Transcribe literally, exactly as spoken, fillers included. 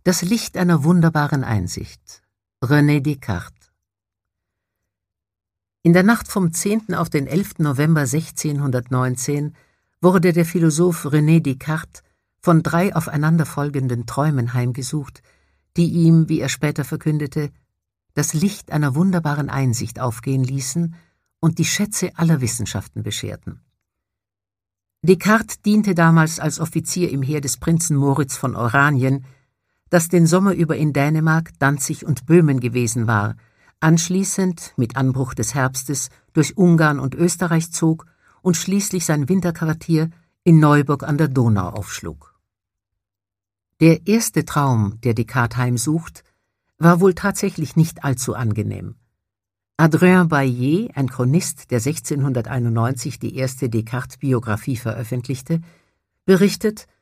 Das Licht einer wunderbaren Einsicht. René Descartes. In der Nacht vom zehnten auf den elften November sechzehnhundertneunzehn wurde der Philosoph René Descartes von drei aufeinanderfolgenden Träumen heimgesucht, die ihm, wie er später verkündete, das Licht einer wunderbaren Einsicht aufgehen ließen und die Schätze aller Wissenschaften bescherten. Descartes diente damals als Offizier im Heer des Prinzen Moritz von Oranien, das den Sommer über in Dänemark, Danzig und Böhmen gewesen war, anschließend, mit Anbruch des Herbstes, durch Ungarn und Österreich zog und schließlich sein Winterquartier in Neuburg an der Donau aufschlug. Der erste Traum, der Descartes heimsucht, war wohl tatsächlich nicht allzu angenehm. Adrien Baillet, ein Chronist, der sechzehnhunderteinundneunzig die erste Descartes-Biographie veröffentlichte, berichtet,